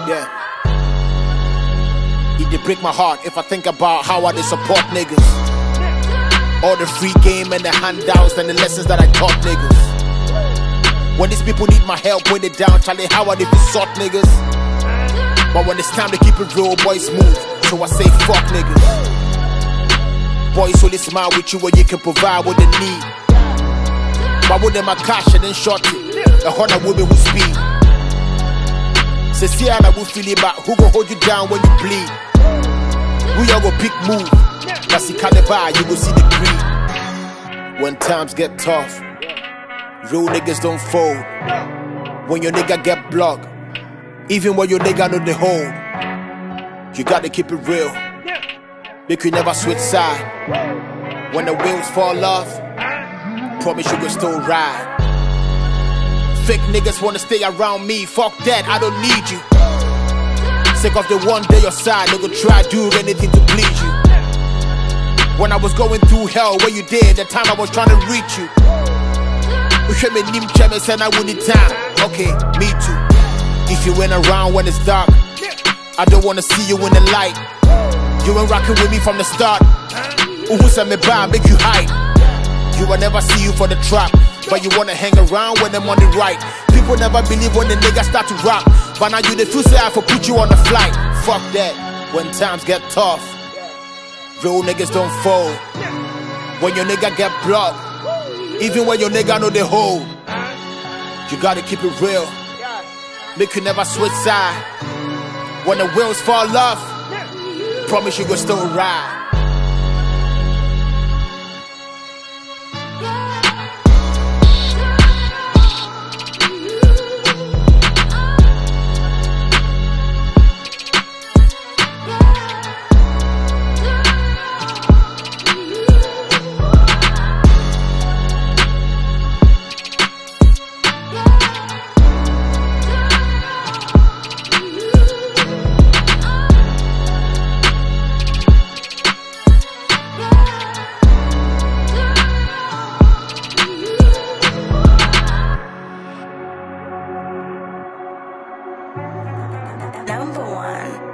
Yeah. It did break my heart if I think about how I did support niggas. All the free game and the handouts and the lessons that I taught niggas. When these people need my help, put it down, Charlie, how I did sort niggas. But when it's time to keep it real, boys move, so I say fuck niggas. Boys only smile with you when you can provide what they need. But with them my cash and then short it, a hundred women who speed. Say see how I will feel it back, who gon' hold you down when you bleed? We all go pick move, but see caliber, you go see the greed. When times get tough, real niggas don't fold. When your nigga get blocked, even when your nigga know the hold, you gotta keep it real. Make you never switch side. When the wheels fall off, promise you can still ride. Fake niggas wanna stay around me, fuck that, I don't need you. Sick of the one day your side, they gon' try do anything to please you. When I was going through hell, what you did, the time I was trying to reach you. You should me nim cheme said I wouldn't time. Okay, me too. If you went around when it's dark, I don't wanna see you in the light. You ain't rocking with me from the start. Who said me by, make you hide. You will never see you for the trap, but you wanna hang around when them on the right. People never believe when the niggas start to rap, but now you the feel say I for put you on the flight. Fuck that, when times get tough, real niggas don't fold. When your nigga get blocked, even when your nigga know the hold, you gotta keep it real. Make you never switch side. When the wheels fall off, promise you gon' still ride. Number one.